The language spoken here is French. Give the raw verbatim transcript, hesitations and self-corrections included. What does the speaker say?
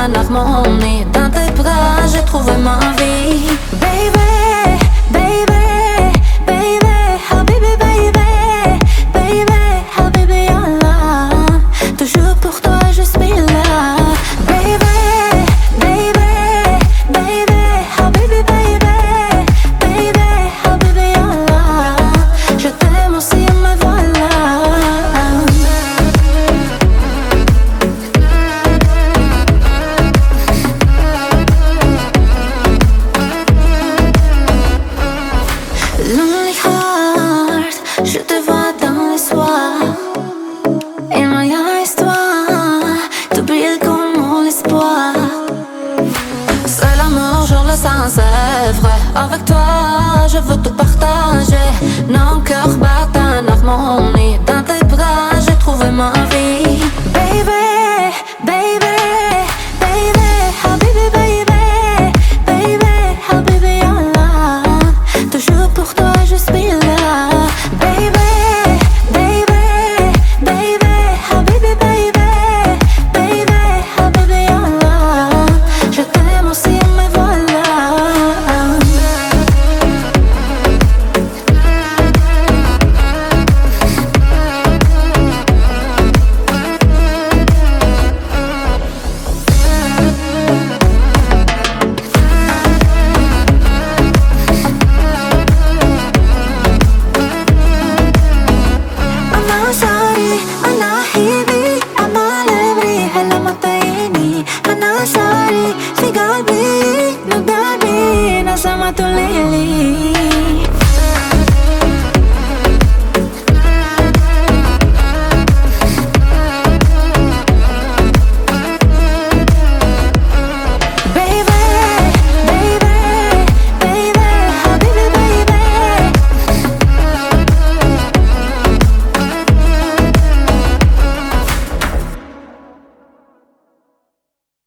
en harmonie. Dans tes bras j'ai trouvé ma vie. Baby, baby, baby, habibi, baby, baby, habibi, Allah. Toujours pour toi je suis là. Baby, baby, baby, habibi, baby, baby, habibi, Allah. Je t'aime aussi me voilà. Lonely heart, je te vois dans les soirs. In my eyes, toi, tu brilles comme l'espoir. C'est l'amour, je le sens, c'est vrai. Avec toi, je veux tout partager. Nos cœurs battent en harmonie. Dans tes bras, j'ai trouvé ma vie. Baby, baby, baby, habibi, baby, baby, habibi, Allah. Toujours pour toi, je suis là. Baby, baby, baby, habibi, baby, baby, habibi, Allah. Je t'aime aussi, me voilà. أنا شعري أنا حبيبي أما لبري هلا ما تطيني أنا شعري في قلبي نبدأ بينا سما تليلي